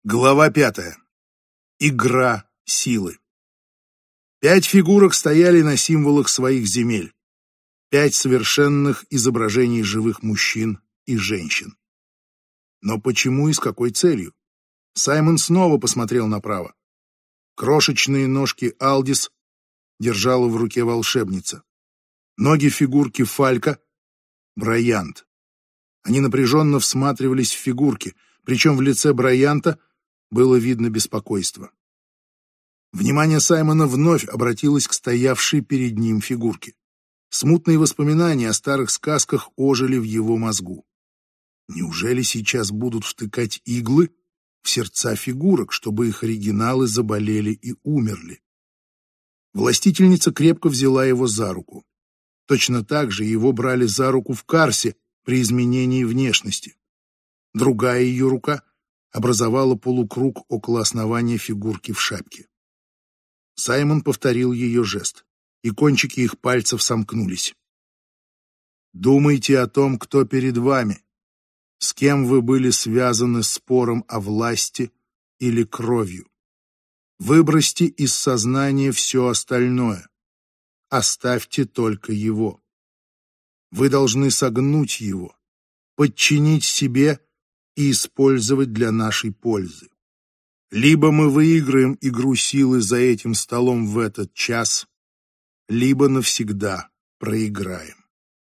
Глава 5. Игра силы. 5 фигурок стояли на символах своих земель. 5 совершенных изображений живых мужчин и женщин. Но почему и с какой целью? Саймон снова посмотрел направо. Крошечные ножки Алдис держала в руке волшебница. Ноги фигурки Фалька — Брайант. Они напряженно всматривались в фигурки, причем в лице Брайанта было видно беспокойство. Внимание Саймона вновь обратилось к стоявшей перед ним фигурке. Смутные воспоминания о старых сказках ожили в его мозгу. Неужели сейчас будут втыкать иглы в сердца фигурок, чтобы их оригиналы заболели и умерли? Властительница крепко взяла его за руку. Точно так же его брали за руку в Карсе при изменении внешности. Другая ее рука образовала полукруг около основания фигурки в шапке. Саймон повторил ее жест, и кончики их пальцев сомкнулись. Думайте о том, кто перед вами, с кем вы были связаны спором о власти или кровью. Выбросьте из сознания все остальное. Оставьте только его. Вы должны согнуть его, подчинить себе и использовать для нашей пользы. Либо мы выиграем игру силы за этим столом в этот час, либо навсегда проиграем.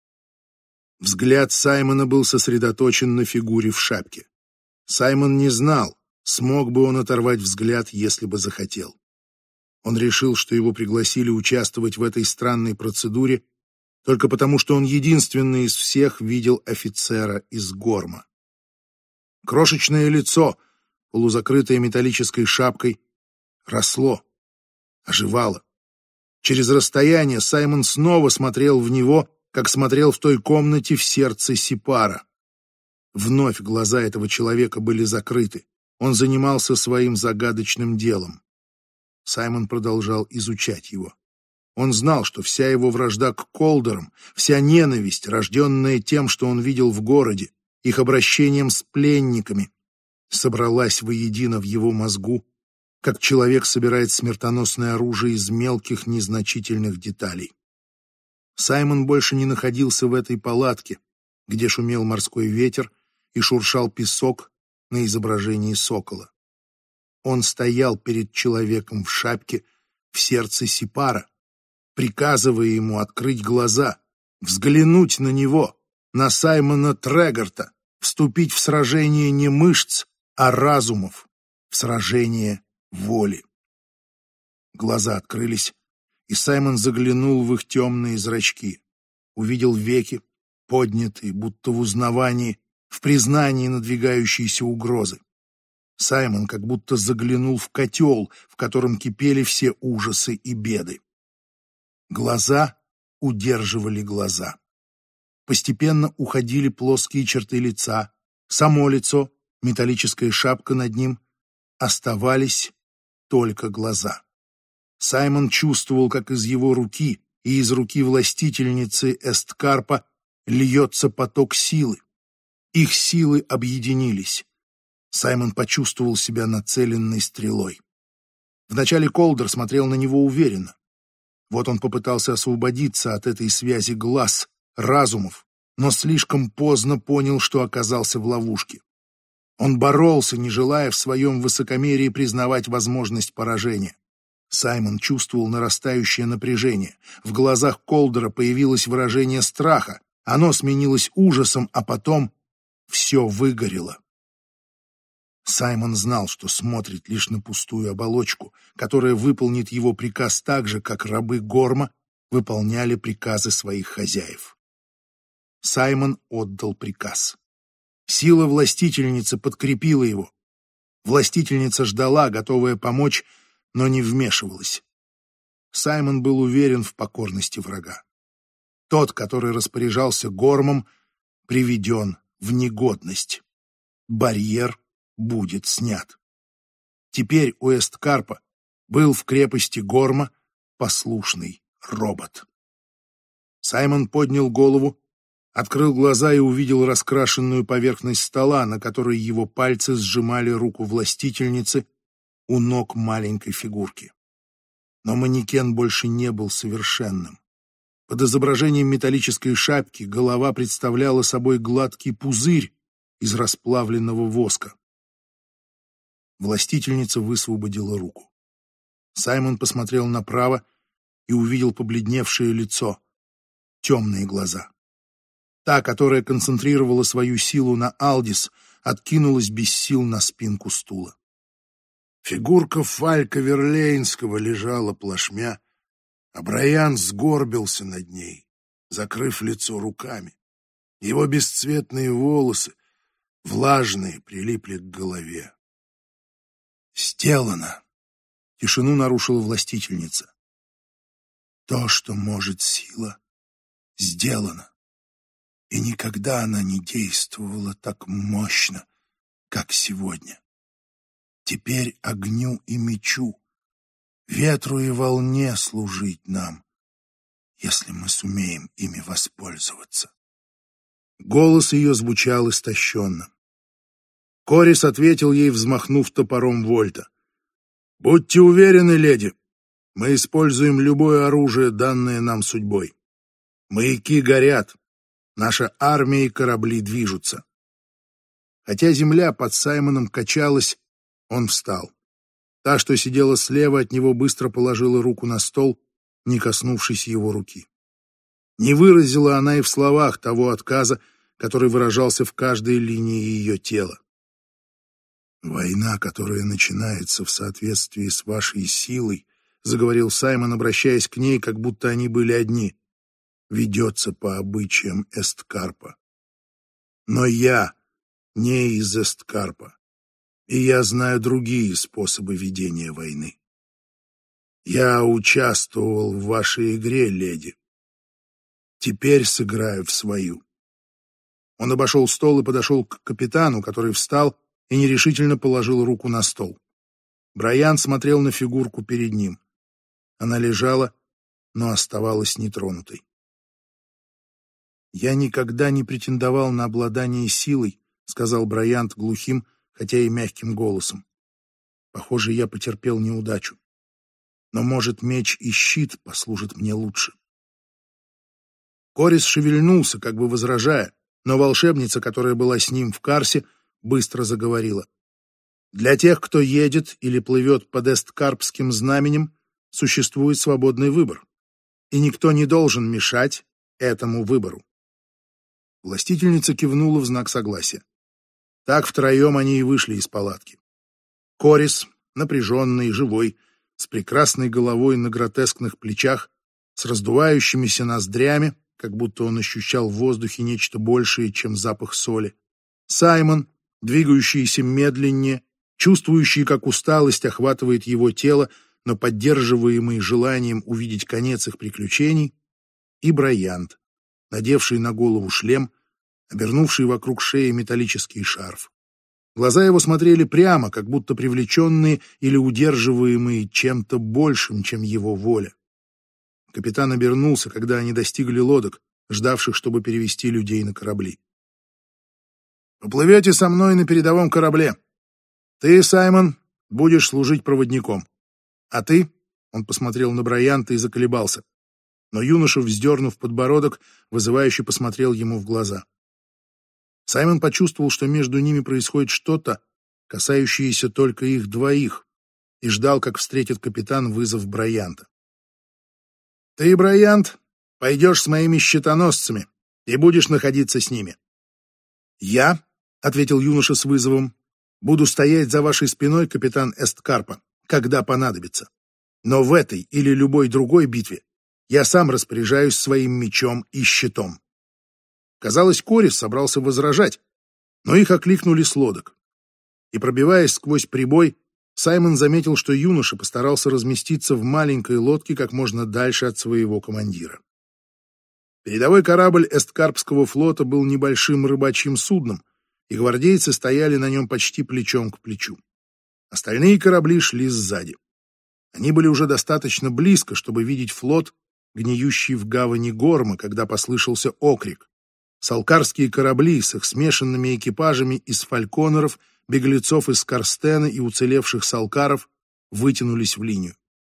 Взгляд Саймона был сосредоточен на фигуре в шапке. Саймон не знал, смог бы он оторвать взгляд, если бы захотел. Он решил, что его пригласили участвовать в этой странной процедуре только потому, что он единственный из всех видел офицера из Горма. Крошечное лицо, полузакрытое металлической шапкой, росло, оживало. Через расстояние Саймон снова смотрел в него, как смотрел в той комнате в сердце Сипара. Вновь глаза этого человека были закрыты. Он занимался своим загадочным делом. Саймон продолжал изучать его. Он знал, что вся его вражда к Колдерам, вся ненависть, рожденная тем, что он видел в городе, их обращением с пленниками, собралась воедино в его мозгу, как человек собирает смертоносное оружие из мелких незначительных деталей. Саймон больше не находился в этой палатке, где шумел морской ветер и шуршал песок на изображении сокола. Он стоял перед человеком в шапке в сердце Сипара, приказывая ему открыть глаза, взглянуть на него, на Саймона Трегарта, вступить в сражение не мышц, а разумов, в сражение воли. Глаза открылись, и Саймон заглянул в их темные зрачки, увидел веки, поднятые, будто в узнавании, в признании надвигающейся угрозы. Саймон как будто заглянул в котел, в котором кипели все ужасы и беды. Глаза удерживали глаза. Постепенно уходили плоские черты лица, само лицо, металлическая шапка над ним. Оставались только глаза. Саймон чувствовал, как из его руки и из руки властительницы Эсткарпа льется поток силы. Их силы объединились. Саймон почувствовал себя нацеленной стрелой. Вначале Колдер смотрел на него уверенно. Вот он попытался освободиться от этой связи глаз, разумов, но слишком поздно понял, что оказался в ловушке. Он боролся, не желая в своем высокомерии признавать возможность поражения. Саймон чувствовал нарастающее напряжение. В глазах Колдера появилось выражение страха. Оно сменилось ужасом, а потом все выгорело. Саймон знал, что смотрит лишь на пустую оболочку, которая выполнит его приказ так же, как рабы Горма выполняли приказы своих хозяев. Саймон отдал приказ. Сила властительницы подкрепила его. Властительница ждала, готовая помочь, но не вмешивалась. Саймон был уверен в покорности врага. Тот, который распоряжался Гормом, приведен в негодность. Барьер будет снят. Теперь у Эсткарпа был в крепости Горма послушный робот. Саймон поднял голову, Открыл глаза и увидел раскрашенную поверхность стола, на которой его пальцы сжимали руку властительницы у ног маленькой фигурки. Но манекен больше не был совершенным. Под изображением металлической шапки голова представляла собой гладкий пузырь из расплавленного воска. Властительница высвободила руку. Саймон посмотрел направо и увидел побледневшее лицо, темные глаза. Та, которая концентрировала свою силу на Алдис, откинулась без сил на спинку стула. Фигурка Фалька Верлейнского лежала плашмя, а Брайан сгорбился над ней, закрыв лицо руками. Его бесцветные волосы, влажные, прилипли к голове. «Сделано!» — тишину нарушила властительница. «То, что может сила, сделано. И никогда она не действовала так мощно, как сегодня. Теперь огню и мечу, ветру и волне служить нам, если мы сумеем ими воспользоваться». Голос ее звучал истощенно. Корис ответил ей, взмахнув топором Вольта. «Будьте уверены, леди, мы используем любое оружие, данное нам судьбой. Маяки горят, наша армия и корабли движутся». Хотя земля под Саймоном качалась, он встал. Та, что сидела слева от него, быстро положила руку на стол, не коснувшись его руки. Не выразила она и в словах того отказа, который выражался в каждой линии ее тела. «Война, которая начинается в соответствии с вашей силой, — заговорил Саймон, обращаясь к ней, как будто они были одни, — ведется по обычаям Эсткарпа. Но я не из Эсткарпа, и я знаю другие способы ведения войны. Я участвовал в вашей игре, леди. Теперь сыграю в свою». Он обошел стол и подошел к капитану, который встал и нерешительно положил руку на стол. Брайан смотрел на фигурку перед ним. Она лежала, но оставалась нетронутой. «Я никогда не претендовал на обладание силой», — сказал Брайант глухим, хотя и мягким голосом. «Похоже, я потерпел неудачу. Но, может, меч и щит послужат мне лучше». Корис шевельнулся, как бы возражая, но волшебница, которая была с ним в Карсе, быстро заговорила. «Для тех, кто едет или плывет под эсткарпским знаменем, существует свободный выбор, и никто не должен мешать этому выбору». Властительница кивнула в знак согласия. Так втроем они и вышли из палатки. Корис, напряженный, живой, с прекрасной головой на гротескных плечах, с раздувающимися ноздрями, как будто он ощущал в воздухе нечто большее, чем запах соли. Саймон, двигающийся медленнее, чувствующий, как усталость охватывает его тело, но поддерживаемый желанием увидеть конец их приключений, и Брайант, надевший на голову шлем, обернувший вокруг шеи металлический шарф. Глаза его смотрели прямо, как будто привлеченные или удерживаемые чем-то большим, чем его воля. Капитан обернулся, когда они достигли лодок, ждавших, чтобы перевести людей на корабли. «Поплывете со мной на передовом корабле. Ты, Саймон, будешь служить проводником. А ты...» — он посмотрел на Брайанта и заколебался. Но юноша, вздернув подбородок, вызывающе посмотрел ему в глаза. Саймон почувствовал, что между ними происходит что-то, касающееся только их двоих, и ждал, как встретит капитан вызов Брайанта. «Ты, Брайант, пойдешь с моими щитоносцами и будешь находиться с ними. Я, — ответил юноша с вызовом, — буду стоять за вашей спиной, капитан Эсткарпа, когда понадобится. Но в этой или любой другой битве я сам распоряжаюсь своим мечом и щитом». Казалось, Корис собрался возражать, но их окликнули с лодок. И, пробиваясь сквозь прибой, Саймон заметил, что юноша постарался разместиться в маленькой лодке как можно дальше от своего командира. Передовой корабль Эсткарпского флота был небольшим рыбачьим судном, и гвардейцы стояли на нем почти плечом к плечу. Остальные корабли шли сзади. Они были уже достаточно близко, чтобы видеть флот, гниющий в гавани Горма, когда послышался окрик. Салкарские корабли с их смешанными экипажами из фальконеров, беглецов из Карстена и уцелевших салкаров вытянулись в линию.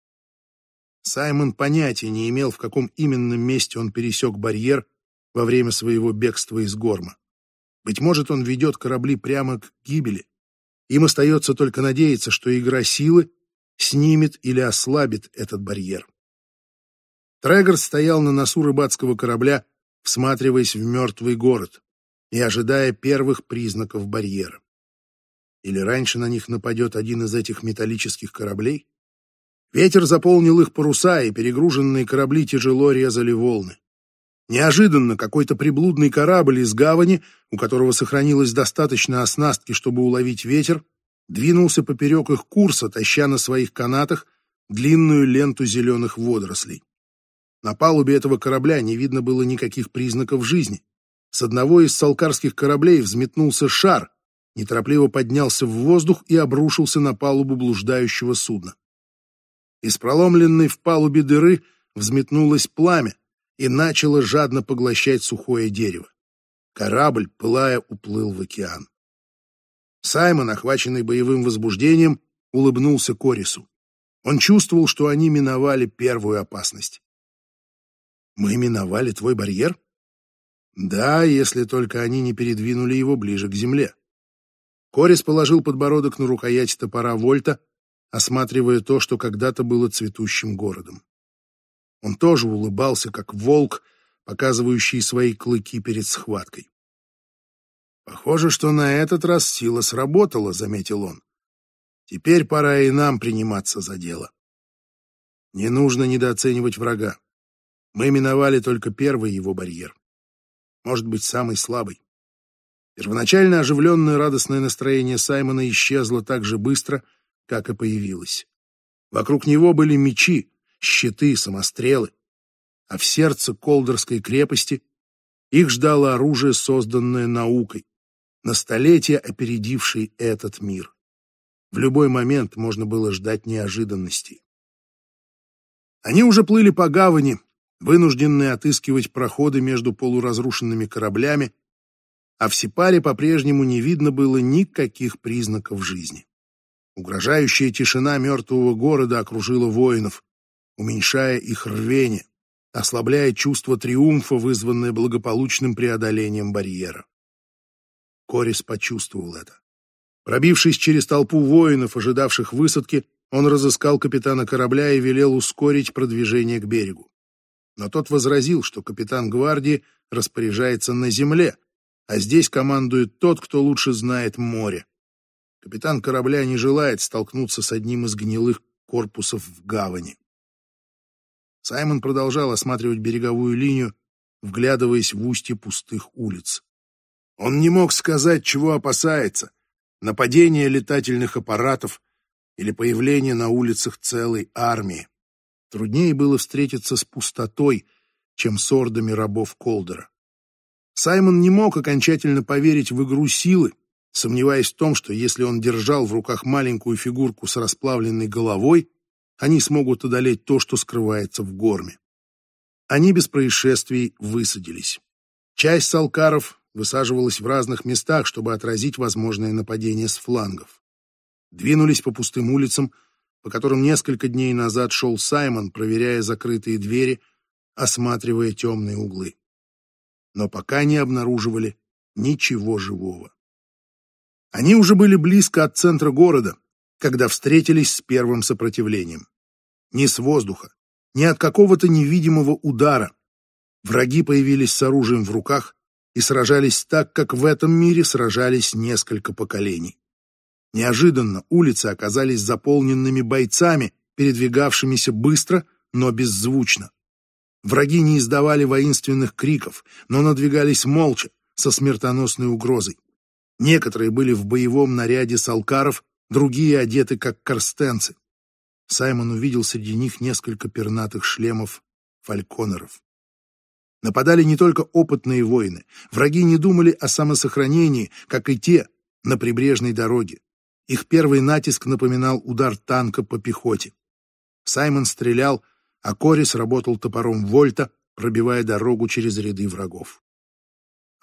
Саймон понятия не имел, в каком именно месте он пересек барьер во время своего бегства из Горма. Быть может, он ведет корабли прямо к гибели. Им остается только надеяться, что игра силы снимет или ослабит этот барьер. Трегор стоял на носу рыбацкого корабля, всматриваясь в мертвый город и ожидая первых признаков барьера. Или раньше на них нападет один из этих металлических кораблей? Ветер заполнил их паруса, и перегруженные корабли тяжело резали волны. Неожиданно какой-то приблудный корабль из гавани, у которого сохранилось достаточно оснастки, чтобы уловить ветер, двинулся поперек их курса, таща на своих канатах длинную ленту зеленых водорослей. На палубе этого корабля не видно было никаких признаков жизни. С одного из салкарских кораблей взметнулся шар, неторопливо поднялся в воздух и обрушился на палубу блуждающего судна. Из проломленной в палубе дыры взметнулось пламя и начало жадно поглощать сухое дерево. Корабль, пылая, уплыл в океан. Саймон, охваченный боевым возбуждением, улыбнулся Корису. Он чувствовал, что они миновали первую опасность. «Мы миновали твой барьер?» «Да, если только они не передвинули его ближе к земле». Корис положил подбородок на рукоять топора Вольта, осматривая то, что когда-то было цветущим городом. Он тоже улыбался, как волк, показывающий свои клыки перед схваткой. «Похоже, что на этот раз сила сработала», — заметил он. «Теперь пора и нам приниматься за дело. Не нужно недооценивать врага. Мы миновали только первый его барьер. Может быть, самый слабый». Первоначально оживленное радостное настроение Саймона исчезло так же быстро, как и появилось. Вокруг него были мечи, щиты, самострелы, а в сердце Колдорской крепости их ждало оружие, созданное наукой, на столетия опередивший этот мир. В любой момент можно было ждать неожиданностей. Они уже плыли по гавани, вынужденные отыскивать проходы между полуразрушенными кораблями, а в Сепаре по-прежнему не видно было никаких признаков жизни. Угрожающая тишина мертвого города окружила воинов, уменьшая их рвение, ослабляя чувство триумфа, вызванное благополучным преодолением барьера. Корис почувствовал это. Пробившись через толпу воинов, ожидавших высадки, он разыскал капитана корабля и велел ускорить продвижение к берегу. Но тот возразил, что капитан гвардии распоряжается на земле, а здесь командует тот, кто лучше знает море. Капитан корабля не желает столкнуться с одним из гнилых корпусов в гавани. Саймон продолжал осматривать береговую линию, вглядываясь в устье пустых улиц. Он не мог сказать, чего опасается — нападения летательных аппаратов или появления на улицах целой армии. Труднее было встретиться с пустотой, чем с ордами рабов Колдора. Саймон не мог окончательно поверить в игру силы, сомневаясь в том, что если он держал в руках маленькую фигурку с расплавленной головой, они смогут одолеть то, что скрывается в Горме. Они без происшествий высадились. Часть салкаров высаживалась в разных местах, чтобы отразить возможное нападение с флангов. Двинулись по пустым улицам, по которым несколько дней назад шел Саймон, проверяя закрытые двери, осматривая темные углы. Но пока не обнаруживали ничего живого. Они уже были близко от центра города, когда встретились с первым сопротивлением. Ни с воздуха, ни от какого-то невидимого удара. Враги появились с оружием в руках и сражались так, как в этом мире сражались несколько поколений. Неожиданно улицы оказались заполненными бойцами, передвигавшимися быстро, но беззвучно. Враги не издавали воинственных криков, но надвигались молча, со смертоносной угрозой. Некоторые были в боевом наряде салкаров, другие одеты как карстенцы. Саймон увидел среди них несколько пернатых шлемов фальконеров. Нападали не только опытные воины. Враги не думали о самосохранении, как и те на прибрежной дороге. Их первый натиск напоминал удар танка по пехоте. Саймон стрелял, а Корис работал топором Вольта, пробивая дорогу через ряды врагов.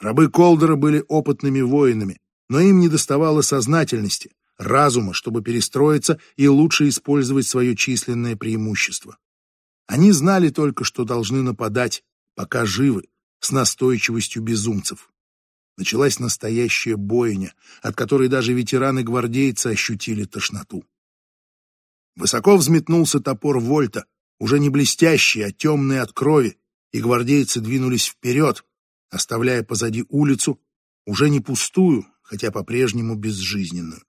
Рабы Колдера были опытными воинами, но им недоставало сознательности, разума, чтобы перестроиться и лучше использовать свое численное преимущество. Они знали только, что должны нападать, пока живы, с настойчивостью безумцев. Началась настоящая бойня, от которой даже ветераны-гвардейцы ощутили тошноту. Высоко взметнулся топор Вольта, уже не блестящий, а темный от крови, и гвардейцы двинулись вперед, оставляя позади улицу, уже не пустую, хотя по-прежнему безжизненную.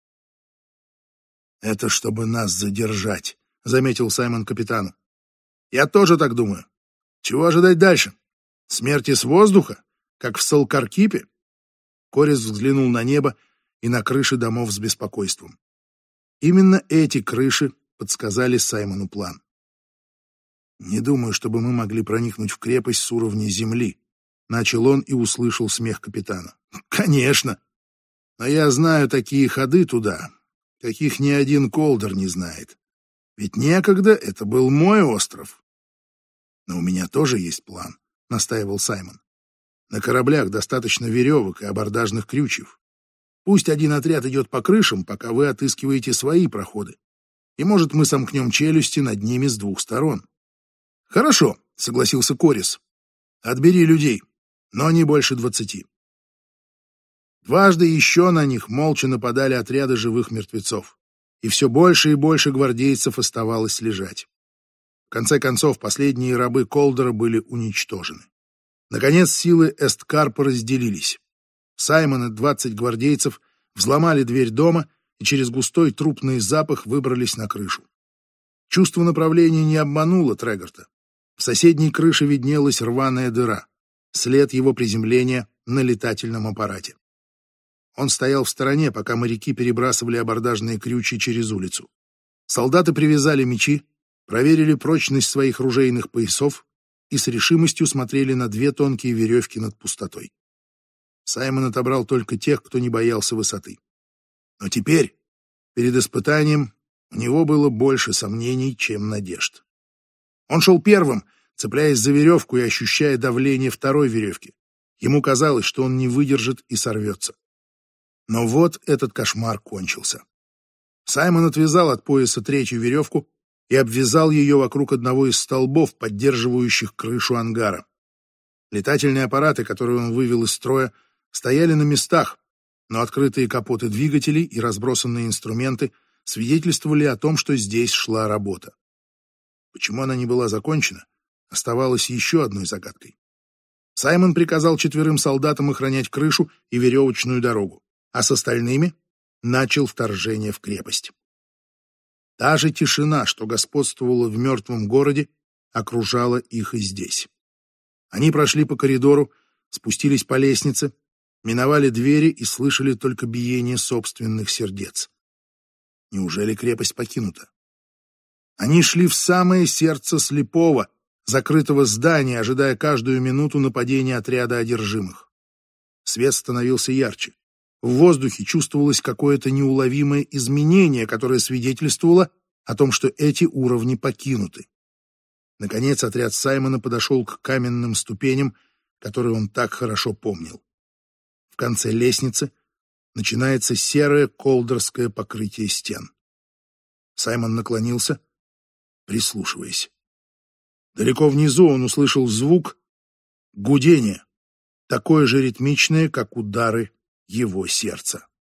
«Это чтобы нас задержать», — заметил Саймон капитану. «Я тоже так думаю. Чего ожидать дальше? Смерти с воздуха, как в Салкаркипе?» Корис взглянул на небо и на крыши домов с беспокойством. Именно эти крыши подсказали Саймону план. «Не думаю, чтобы мы могли проникнуть в крепость с уровня земли», — начал он и услышал смех капитана. «Конечно! Но я знаю такие ходы туда, каких ни один Колдер не знает. Ведь некогда это был мой остров». «Но у меня тоже есть план», — настаивал Саймон. «На кораблях достаточно веревок и абордажных крючев. Пусть один отряд идет по крышам, пока вы отыскиваете свои проходы. И, может, мы сомкнем челюсти над ними с двух сторон». «Хорошо», — согласился Корис. «Отбери людей, но не больше 20». Дважды еще на них молча нападали отряды живых мертвецов, и все больше и больше гвардейцев оставалось лежать. В конце концов, последние рабы Колдера были уничтожены. Наконец, силы Эсткарпа разделились. Саймон и 20 гвардейцев взломали дверь дома и через густой трупный запах выбрались на крышу. Чувство направления не обмануло Трегарта. В соседней крыше виднелась рваная дыра, след его приземления на летательном аппарате. Он стоял в стороне, пока моряки перебрасывали абордажные крючья через улицу. Солдаты привязали мечи, проверили прочность своих ружейных поясов и с решимостью смотрели на 2 тонкие веревки над пустотой. Саймон отобрал только тех, кто не боялся высоты. Но теперь, перед испытанием, у него было больше сомнений, чем надежд. Он шел первым, цепляясь за веревку и ощущая давление второй веревки. Ему казалось, что он не выдержит и сорвется. Но вот этот кошмар кончился. Саймон отвязал от пояса 3-ю веревку и обвязал ее вокруг одного из столбов, поддерживающих крышу ангара. Летательные аппараты, которые он вывел из строя, стояли на местах, но открытые капоты двигателей и разбросанные инструменты свидетельствовали о том, что здесь шла работа. Почему она не была закончена, оставалось еще одной загадкой. Саймон приказал 4 солдатам охранять крышу и веревочную дорогу, а с остальными начал вторжение в крепость. Та же тишина, что господствовала в мертвом городе, окружала их и здесь. Они прошли по коридору, спустились по лестнице, миновали двери и слышали только биение собственных сердец. Неужели крепость покинута? Они шли в самое сердце слепого, закрытого здания, ожидая каждую минуту нападения отряда одержимых. Свет становился ярче. В воздухе чувствовалось какое-то неуловимое изменение, которое свидетельствовало о том, что эти уровни покинуты. Наконец отряд Саймона подошел к каменным ступеням, которые он так хорошо помнил. В конце лестницы начинается серое колдерское покрытие стен. Саймон наклонился, прислушиваясь. Далеко внизу он услышал звук гудения, такое же ритмичное, как удары его сердца.